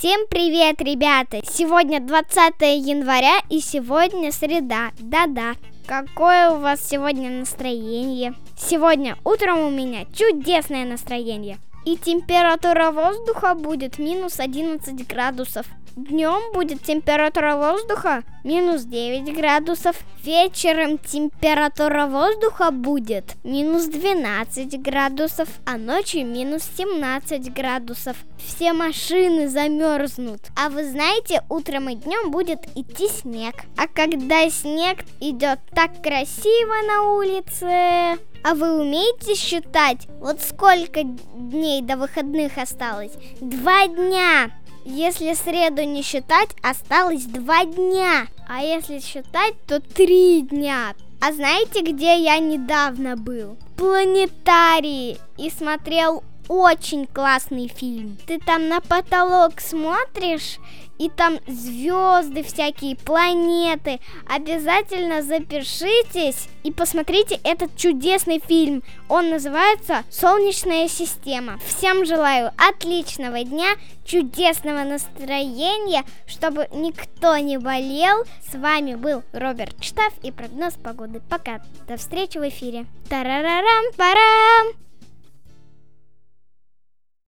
Всем привет, ребята! Сегодня 20 января и сегодня среда. Да-да. Какое у вас сегодня настроение? Сегодня утром у меня чудесное настроение. И температура воздуха будет минус 11 градусов. Днем будет температура воздуха минус 9 градусов. Вечером температура воздуха будет минус 12 градусов, а ночью минус 17 градусов. Все машины замерзнут. А вы знаете, утром и днем будет идти снег. А когда снег идет так красиво на улице... А вы умеете считать, вот сколько дней до выходных осталось? 2 дня. Если среду не считать, осталось 2 дня. А если считать, то 3 дня. А знаете, где я недавно был? В планетарии. И смотрел очень классный фильм. Ты там на потолок смотришь, и там звезды всякие, планеты. Обязательно запишитесь и посмотрите этот чудесный фильм. Он называется «Солнечная система». Всем желаю отличного дня, чудесного настроения, чтобы никто не болел. С вами был Роберт Штаф и прогноз погоды. Пока. До встречи в эфире. Тарарарам-парам!